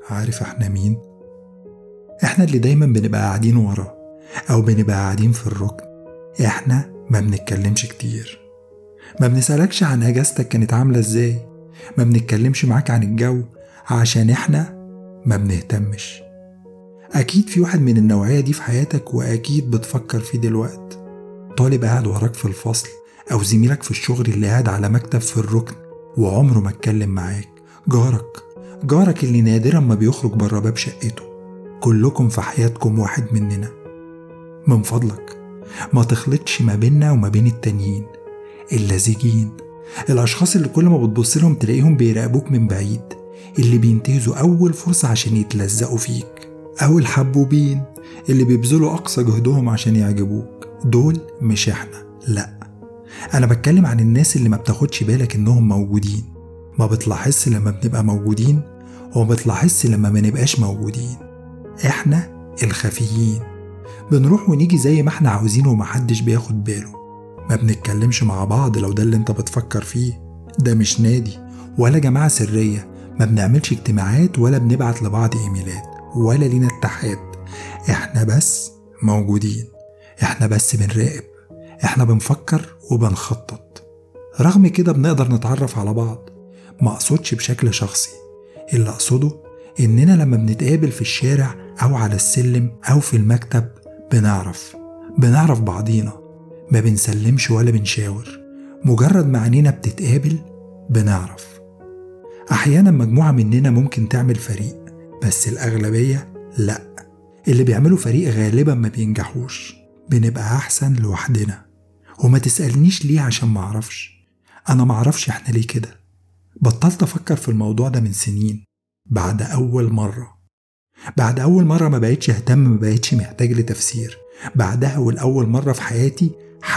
عارف احنا مين؟ احنا اللي دايما بنبقى قاعدين ورا او بنبقى قاعدين في الركن. احنا ما بنتكلمش كتير، ما بنسألكش عن اجازتك كانت عاملة ازاي، ما بنتكلمش معاك عن الجو عشان احنا ما بنهتمش. اكيد في واحد من النوعية دي في حياتك، واكيد بتفكر فيه دلوقتي. طالب قاعد وراك في الفصل، او زميلك في الشغل اللي قاعد على مكتب في الركن وعمره ما اتكلم معاك. جارك اللي نادرا ما بيخرج بره باب شقته. كلكم في حياتكم واحد مننا. من فضلك ما تخلطش ما بيننا وما بين التانيين، اللزجين، الأشخاص اللي كل ما بتبص لهم تلاقيهم بيراقبوك من بعيد، اللي بينتهزوا أول فرصة عشان يتلزقوا فيك، أو الحبوبين اللي بيبذلوا أقصى جهدهم عشان يعجبوك. دول مش إحنا، لأ. أنا بتكلم عن الناس اللي ما بتاخدش بالك إنهم موجودين، ما بتلاحظش لما بنبقى موجودين وما بتلاحظش لما ما نبقاش موجودين. إحنا الخفيين، بنروح ونيجي زي ما إحنا عاوزين ومحدش بياخد باله. ما بنتكلمش مع بعض لو ده اللي انت بتفكر فيه. ده مش نادي ولا جماعة سرية، ما بنعملش اجتماعات ولا بنبعت لبعض ايميلات ولا لينا اتحاد. احنا بس موجودين، احنا بس بنراقب، احنا بنفكر وبنخطط. رغم كده بنقدر نتعرف على بعض. ما اقصدش بشكل شخصي، اللي اقصده اننا لما بنتقابل في الشارع او على السلم او في المكتب بنعرف بعضينا. ما بنسلمش ولا بنشاور، مجرد ما عينينا بتتقابل بنعرف. أحيانا مجموعة مننا ممكن تعمل فريق، بس الأغلبية لأ. اللي بيعملوا فريق غالبا ما بينجحوش، بنبقى أحسن لوحدنا. وما تسألنيش ليه عشان معرفش. أنا معرفش إحنا ليه كده. بطلت أفكر في الموضوع ده من سنين. بعد أول مرة ما بقيتش أهتم، ما بقيتش محتاج لتفسير. بعدها والأول مرة في حياتي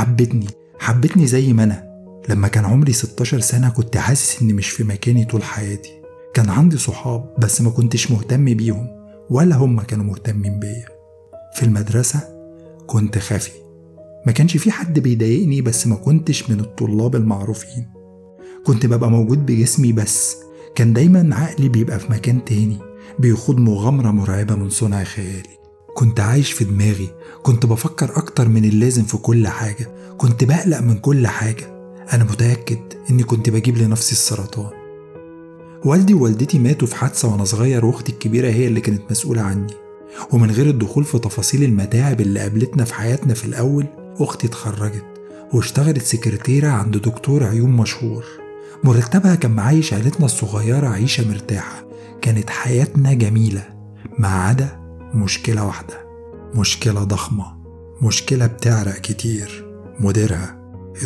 حبتني زي ما أنا. لما كان عمري 16 سنة كنت حاسس إني مش في مكاني طول حياتي. كان عندي صحاب بس ما كنتش مهتم بيهم ولا هم كانوا مهتمين بيا. في المدرسة كنت خافي، ما كانش في حد بيضايقني بس ما كنتش من الطلاب المعروفين. كنت ببقى موجود بجسمي بس كان دايما عقلي بيبقى في مكان تاني، بيخوض مغامرة مرعبة من صنع خيالي. كنت عايش في دماغي، كنت بفكر أكتر من اللازم في كل حاجة، كنت بقلق من كل حاجة. أنا متأكد إني كنت بجيب لنفسي السرطان. والدي ووالدتي ماتوا في حادثة وأنا صغير، وأختي الكبيرة هي اللي كانت مسؤولة عني. ومن غير الدخول في تفاصيل المتاعب اللي قابلتنا في حياتنا في الأول، أختي اتخرجت واشتغلت سكرتيرة عند دكتور عيون مشهور. مرتبها كان معايش عيلتنا الصغيرة عيشة مرتاحة. كانت حياتنا جميلة ما عدا مشكلة واحدة، مشكلة ضخمة، مشكلة بتعرق كتير. مديرها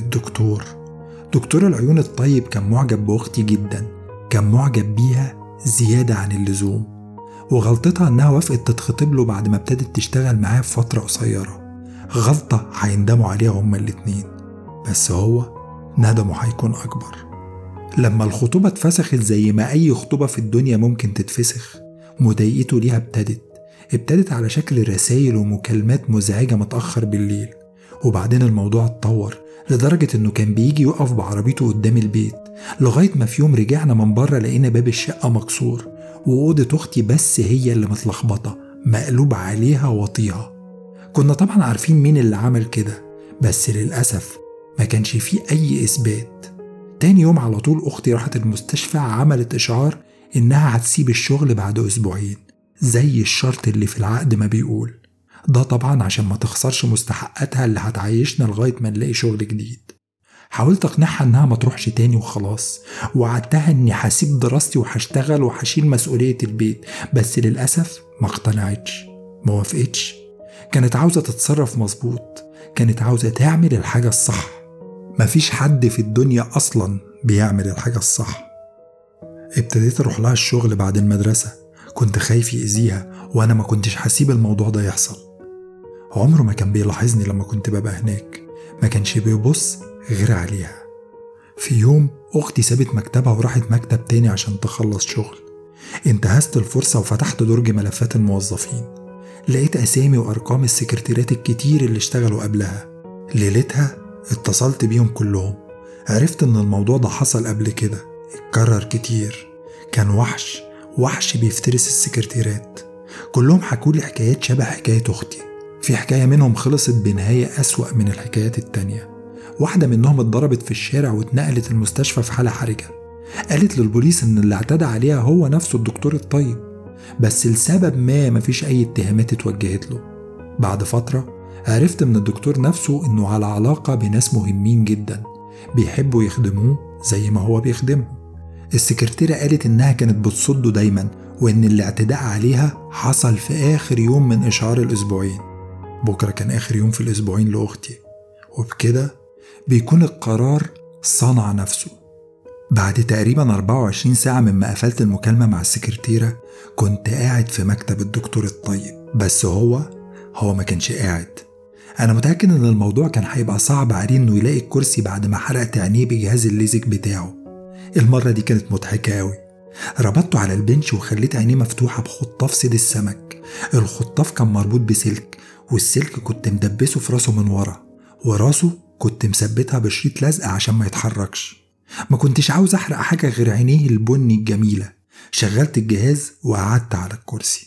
دكتور العيون الطيب كان معجب بأختي جدا، كان معجب بيها زيادة عن اللزوم. وغلطتها انها وافقت تتخطب له بعد ما ابتدت تشتغل معاه في فترة قصيرة. غلطة هيندموا عليها هما الاتنين، بس هو ندمه هيكون أكبر. لما الخطوبة اتفسخت زي ما أي خطوبة في الدنيا ممكن تتفسخ، مضايقته ليها ابتدت على شكل رسائل ومكالمات مزعجة متأخر بالليل. وبعدين الموضوع اتطور لدرجة انه كان بيجي يقف بعربيته قدام البيت، لغاية ما في يوم رجعنا من بره لقينا باب الشقة مكسور، وأوضة أختي بس هي اللي متلخبطة، مقلوب عليها وطيها. كنا طبعا عارفين مين اللي عمل كده، بس للأسف ما كانش فيه أي إثبات. تاني يوم على طول أختي راحت المستشفى، عملت إشعار إنها هتسيب الشغل بعد أسبوعين زي الشرط اللي في العقد ما بيقول. ده طبعا عشان ما تخسرش مستحقاتها اللي هتعيشنا لغاية ما نلاقي شغل جديد. حاولت أقنعها إنها ما تروحش تاني وخلاص، وعدتها إني هسيب دراستي وهشتغل وهشيل مسؤولية البيت، بس للأسف ما اقتنعتش، ما وافقتش. كانت عاوزة تتصرف مظبوط، كانت عاوزة تعمل الحاجة الصح. مفيش حد في الدنيا أصلا بيعمل الحاجة الصح. ابتديت أروح لها الشغل بعد المدرسة، كنت خايف يأذيها وأنا ما كنتش هسيب الموضوع ده يحصل. عمره ما كان بيلاحظني لما كنت ببقى هناك، ما كانش بيبص غير عليها. في يوم أختي سابت مكتبها وراحت مكتب تاني عشان تخلص شغل. انتهزت الفرصة وفتحت درج ملفات الموظفين، لقيت أسامي وأرقام السكرتيرات الكتير اللي اشتغلوا قبلها. ليلتها اتصلت بيهم كلهم، عرفت إن الموضوع ده حصل قبل كده، اتكرر كتير. كان وحش وحش بيفترس السكرتيرات. كلهم حكولي حكايات شبه حكاية أختي. في حكاية منهم خلصت بنهاية أسوأ من الحكايات التانية. واحدة منهم اتضربت في الشارع واتنقلت المستشفى في حالة حرجة. قالت للبوليس إن اللي اعتدى عليها هو نفسه الدكتور الطيب، بس لسبب ما مفيش أي اتهامات اتوجهت له. بعد فترة عرفت من الدكتور نفسه إنه على علاقة بناس مهمين جدا بيحبوا يخدموه زي ما هو بيخدمهم. السكرتيرة قالت إنها كانت بتصده دايما، وإن الاعتداء عليها حصل في آخر يوم من إشعار الأسبوعين. بكرة كان آخر يوم في الأسبوعين لأختي، وبكده بيكون القرار صنع نفسه. بعد تقريبا 24 ساعة مما قفلت المكالمة مع السكرتيرة كنت قاعد في مكتب الدكتور الطيب، بس هو ما كانش قاعد. أنا متأكد إن الموضوع كان هيبقى صعب عليه إنه يلاقي الكرسي بعد ما حرقت عينيه بجهاز الليزك بتاعه. المرة دي كانت مضحكة أوي. ربطته على البنش وخليت عينيه مفتوحة بخطاف صيد السمك. الخطاف كان مربوط بسلك، والسلك كنت مدبسه في راسه من ورا، وراسه كنت مثبتها بشريط لزق عشان ما يتحركش. ما كنتش عاوز أحرق حاجة غير عينيه البني الجميلة. شغلت الجهاز وقعدت على الكرسي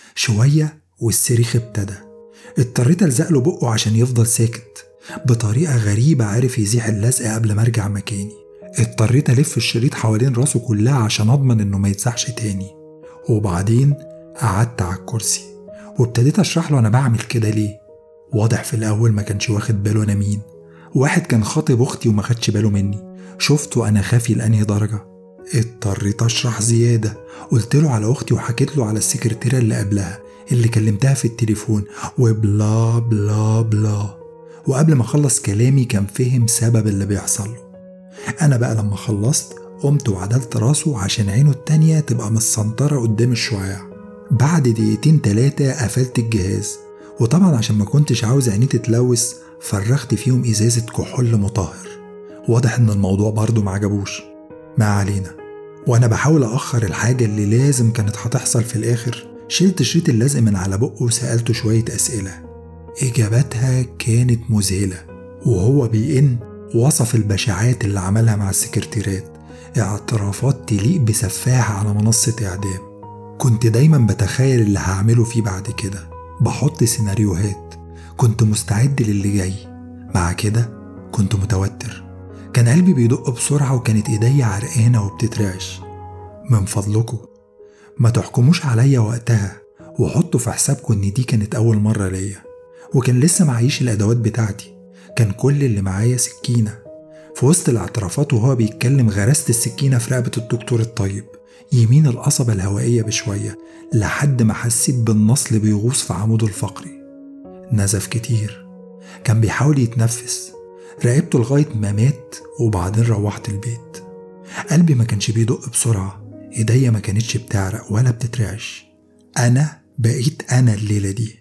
شوية والصريخ ابتدى. اضطريت ألزق له بقه عشان يفضل ساكت. بطريقة غريبة عرف يزيح اللزق قبل ما أرجع مكاني. اضطريت ألف الشريط حوالين راسه كلها عشان أضمن إنه ما يتزحش تاني. وبعدين قعدت على الكرسي وابتديت أشرح له أنا بعمل كده ليه. واضح في الأول ما كانش واخد باله أنا مين. واحد كان خاطب أختي وما خدش باله مني. شفته أنا خافي لأنهي درجة. اضطريت أشرح زيادة. قلت له على أختي وحكيت له على السكرتيرة اللي قبلها اللي كلمتها في التليفون وبلا بلا بلا. وقبل ما أخلص كلامي كان فهم سبب اللي بيحصل له. أنا بقى لما خلصت قمت وعدلت راسه عشان عينه التانية تبقى متسنطرة قدام الشعاع. بعد 2-3 قفلت الجهاز، وطبعا عشان ما كنتش عاوز عينيه تتلوث فرغت فيهم إزازة كحول مطهر. واضح إن الموضوع برضه ما عجبوش. ما علينا. وأنا بحاول أخر الحاجة اللي لازم كانت هتحصل في الآخر، شلت شريط اللزق من على بقه وسألته شوية أسئلة. إجاباتها كانت مذهلة. وهو بيئن وصف البشاعات اللي عملها مع السكرتيرات، اعترافات تليق بسفاح على منصة إعدام. كنت دايما بتخيل اللي هعمله فيه بعد كده، بحط سيناريوهات، كنت مستعد للي جاي. مع كده كنت متوتر، كان قلبي بيدق بسرعة وكانت إيدي عرقانة وبتترعش. من فضلكم ما تحكموش عليا وقتها، وحطوا في حسابكم إن دي كانت أول مرة ليا، وكان لسه معيش الأدوات بتاعتي. كان كل اللي معايا سكينة. في وسط الاعترافات وهو بيتكلم غرست السكينة في رقبة الدكتور الطيب يمين القصبة الهوائية بشوية، لحد ما حسيت بالنصل بيغوص في عموده الفقري. نزف كتير، كان بيحاول يتنفس. راقبته لغاية ما مات، وبعدين روحت البيت. قلبي ما كانش بيدق بسرعة، ايديا ما كانتش بتعرق ولا بتترعش. أنا بقيت أنا الليلة دي.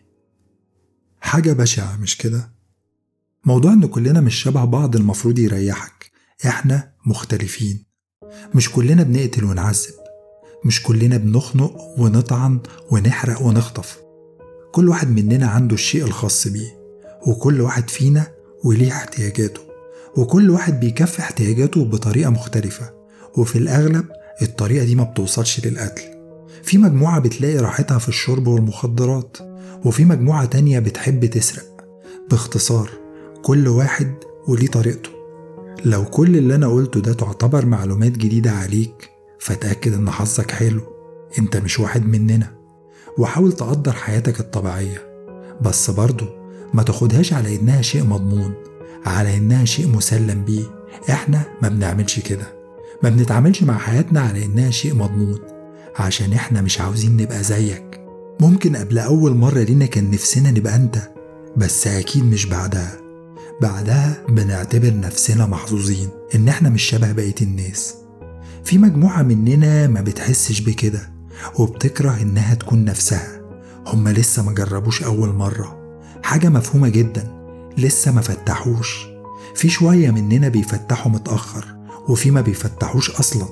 حاجة بشعة مش كده؟ موضوع إن كلنا مش شبه بعض المفروض يريحك. إحنا مختلفين. مش كلنا بنقتل ونعذب، مش كلنا بنخنق ونطعن ونحرق ونخطف. كل واحد مننا عنده الشيء الخاص بيه، وكل واحد فينا وليه احتياجاته، وكل واحد بيكفي احتياجاته بطريقة مختلفة. وفي الأغلب الطريقة دي ما بتوصلش للقتل. في مجموعة بتلاقي راحتها في الشرب والمخدرات، وفي مجموعة تانية بتحب تسرق. باختصار كل واحد وليه طريقته. لو كل اللي أنا قلته ده تعتبر معلومات جديدة عليك، فتأكد إن حظك حلو، أنت مش واحد مننا. وحاول تقدر حياتك الطبيعية، بس برضو ما تاخدهاش على إنها شيء مضمون، على إنها شيء مسلم بيه. إحنا ما بنعملش كده، ما بنتعاملش مع حياتنا على إنها شيء مضمون، عشان إحنا مش عاوزين نبقى زيك. ممكن قبل أول مرة لينا كان نفسنا نبقى أنت، بس أكيد مش بعدها. بعدها بنعتبر نفسنا محظوظين إن إحنا مش شبه بقية الناس. في مجموعة مننا ما بتحسش بكده وبتكره إنها تكون نفسها. هم لسه ما جربوش أول مرة، حاجة مفهومة جدا، لسه ما فتحوش. في شوية مننا بيفتحوا متأخر، وفي ما بيفتحوش أصلا.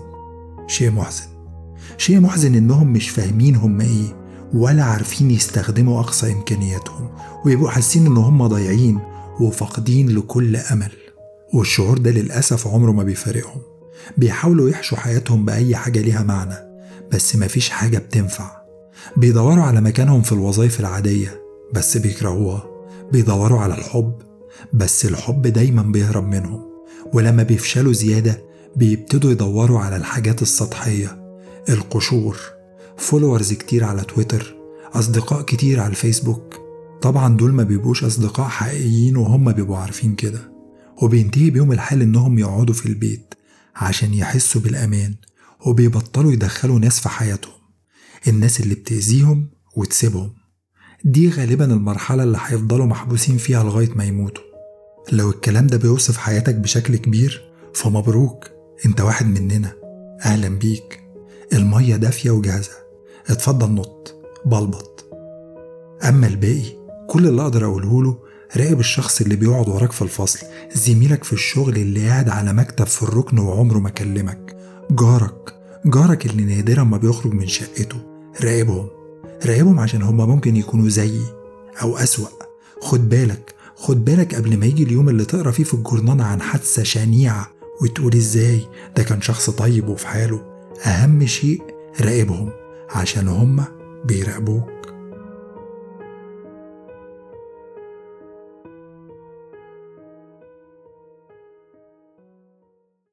شيء محزن إنهم مش فاهمين هم إيه، ولا عارفين يستخدموا أقصى إمكانياتهم، ويبقوا حاسين إن هم ضايعين وفاقدين لكل أمل. والشعور ده للأسف عمره ما بيفارقهم. بيحاولوا يحشوا حياتهم بأي حاجة ليها معنى، بس مفيش حاجة بتنفع. بيدوروا على مكانهم في الوظائف العادية بس بيكرهوها. بيدوروا على الحب بس الحب دايما بيهرب منهم. ولما بيفشلوا زيادة بيبتدوا يدوروا على الحاجات السطحية، القشور، فولورز كتير على تويتر، أصدقاء كتير على الفيسبوك. طبعا دول ما بيبقوش أصدقاء حقيقيين وهم بيبقوا عارفين كده، وبينتهي بيهم الحال إنهم يقعدوا في البيت عشان يحسوا بالأمان، وبيبطلوا يدخلوا ناس في حياتهم، الناس اللي بتأذيهم وتسيبهم. دي غالبا المرحلة اللي هيفضلوا محبوسين فيها لغاية ما يموتوا. لو الكلام ده بيوصف حياتك بشكل كبير فمبروك، انت واحد مننا، أهلا بيك. المية دافية وجاهزة، اتفضل نط بلبط. أما الباقي كل اللي أقدر أقوله له، راقب الشخص اللي بيقعد وراك في الفصل، زميلك في الشغل اللي قاعد على مكتب في الركن وعمره ما كلمك، جارك اللي نادرا ما بيخرج من شقته. راقبهم عشان هما ممكن يكونوا زيي أو أسوأ. خد بالك قبل ما يجي اليوم اللي تقرأ فيه في الجورنال عن حادثة شنيعة وتقول ازاي ده كان شخص طيب وفي حاله. أهم شيء راقبهم عشان هما بيراقبوك.